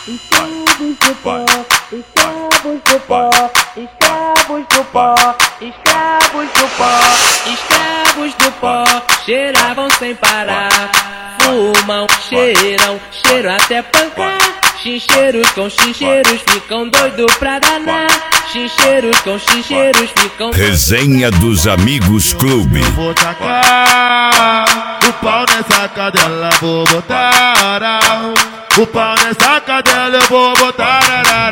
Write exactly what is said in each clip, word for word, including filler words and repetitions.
Escravos do pó, escravos do pó, escravos do pó, escravos do pó, escravos do pó, cheiravam sem parar, fumam, cheiram, cheiram até pancar. Chincheiros com chincheiros ficam doido pra danar. Chincheiros com chincheiros ficam. Resenha dos Amigos Clube. Vou tacar o pau nessa cadela, vou botar o pau nessa cadela, eu vou botar.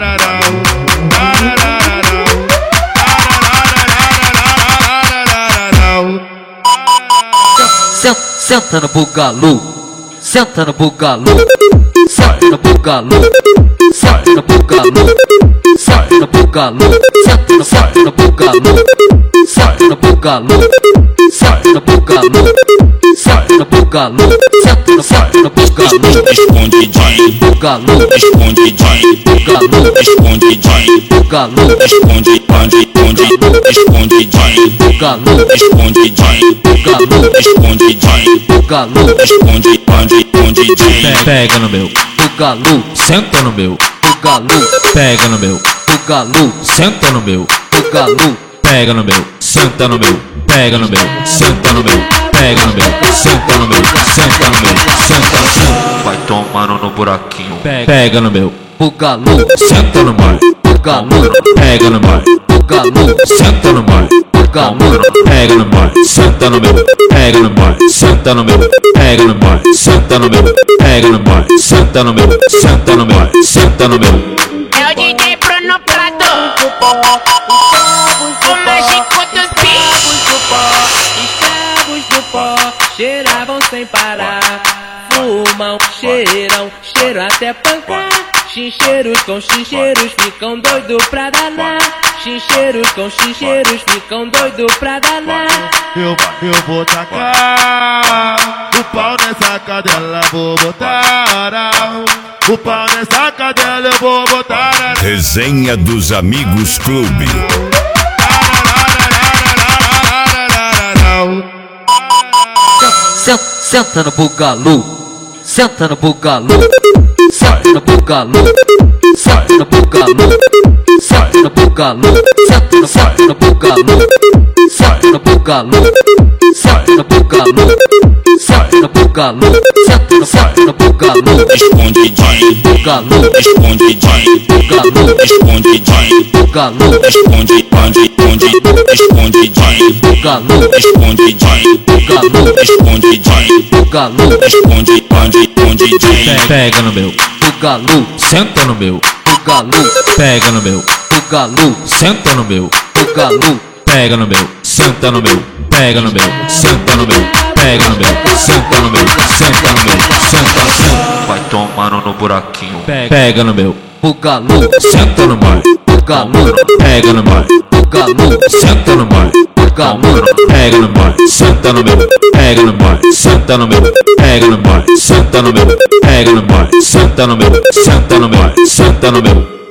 Senta no bugalu, senta no bugalu, senta no bugalu, senta no bugalu, senta no bugalu, senta no senta no bugalu, senta no bugalu, senta no bugalu, senta no bugalu, senta no senta no bugalu. Escondidinho, bugalu, escondidinho, bugalu, escondidinho, bugalu, esconde, esconde, esconde, escondidinho, bugalu, escondidinho, bugalu, escondidinho, bugalu, esconde, esconde, escondidinho. Pega no meu, bugalu, senta no meu, bugalu, pega no meu, bugalu, senta no meu, bugalu, pega no meu, senta no meu, pega no meu, senta no meu, pega no meu, senta no meu, senta no meu, senta no meu. Vai tomando no buraquinho. Pega no meu, bugalu, senta no meu, bugalu, pega no meu, bugalu, senta no meu, bugalu, pega no meu, senta no meu, pega no meu, senta no meu, pega no meu, senta no meu, pega no meu, senta no meu, senta no meu, senta no meu. É o D J Bruno Prado, o mágico dos beats. Escravos do pó, cheiravam sem parar, fumam, cheiram, cheiram até pancar. Chincheiros com chincheiros ficam doido pra danar. Chincheiros com chincheiros ficam doido pra danar. Eu, eu vou tacar o pau nessa cadela, vou botar o pau nessa cadela, eu vou botar. Resenha dos Amigos Clube. senta, senta no bugalu, senta no bugalu, senta no bugalu, senta no bugalu, senta no bugalu, senta no senta no bugalu, senta no bugalu, senta no bugalu, senta no bugalu, senta no senta no bugalu. Escondidinho, Bugalu, escondidinho, bugalu, escondidinho, bugalu, esconde, esconde, esconde, escondidinho, bugalu, escondidinho, bugalu, escondidinho, bugalu, esconde, esconde, escondidinho. Pega no meu, bugalu, senta no meu, bugalu, pega no meu, bugalu, senta no meu, bugalu, pega no meu, senta no meu, pega no meu, senta no meu, pega no meu, senta no meu, senta no meu, senta no meu. Vai tomando no buraquinho. Pega no meu, bugalu, senta no meu, bugalu, pega no meu, bugalu, senta no meu, bugalu, pega no meu, senta no meu, pega no meu, senta no meu, pega no meu, senta no meu, pega no meu, senta no meu, senta no meu, senta no meu.